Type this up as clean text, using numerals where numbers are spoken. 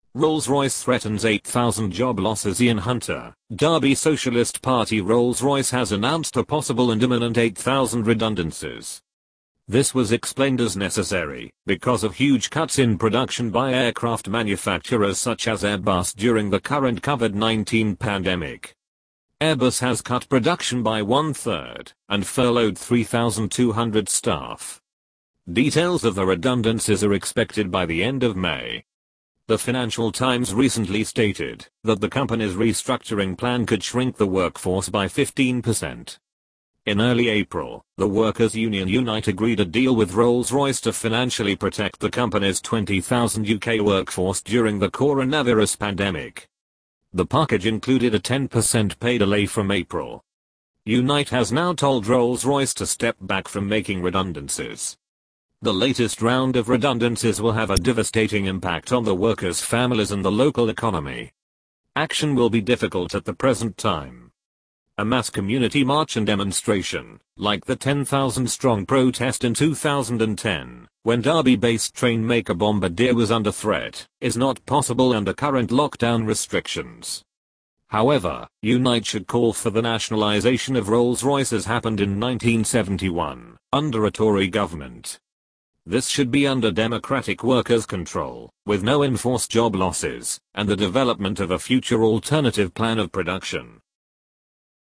Rolls-Royce threatens 8,000 job losses. Ian Hunter, Derby Socialist Party. Rolls-Royce has announced a possible and imminent 8,000 redundancies. This was explained as necessary because of huge cuts in production by aircraft manufacturers such as Airbus during the current COVID-19 pandemic. Airbus has cut production by 1/3 and furloughed 3,200 staff. Details of the redundancies are expected by the end of May. The Financial Times recently stated that the company's restructuring plan could shrink the workforce by 15%. In early April, the workers' union Unite agreed a deal with Rolls-Royce to financially protect the company's 20,000 UK workforce during the coronavirus pandemic. The package included a 10% pay delay from April. Unite has now told Rolls-Royce to step back from making redundancies. The latest round of redundancies will have a devastating impact on the workers' families and the local economy. Action will be difficult at the present time. A mass community march and demonstration, like the 10,000-strong protest in 2010, when Derby-based train maker Bombardier was under threat, is not possible under current lockdown restrictions. However, Unite should call for the nationalization of Rolls-Royce as happened in 1971, under a Tory government. This should be under democratic workers' control, with no enforced job losses, and the development of a future alternative plan of production.